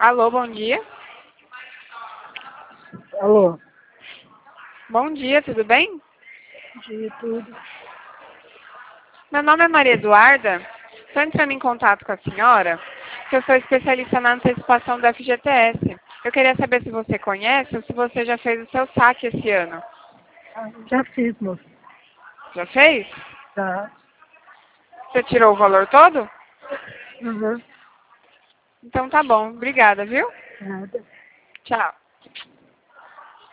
Alô, bom dia. Alô? Bom dia, tudo bem? Bom dia, tudo. Meu nome é Maria Eduarda. Estou entrando em contato com a senhora, que eu sou especialista na antecipação do FGTS. Eu queria saber se você conhece ou se você já fez o seu saque esse ano. Já fiz, moço. Já fez? Tá. Você tirou o valor todo? Uhum. Então tá bom, obrigada, viu? Nada. Tchau.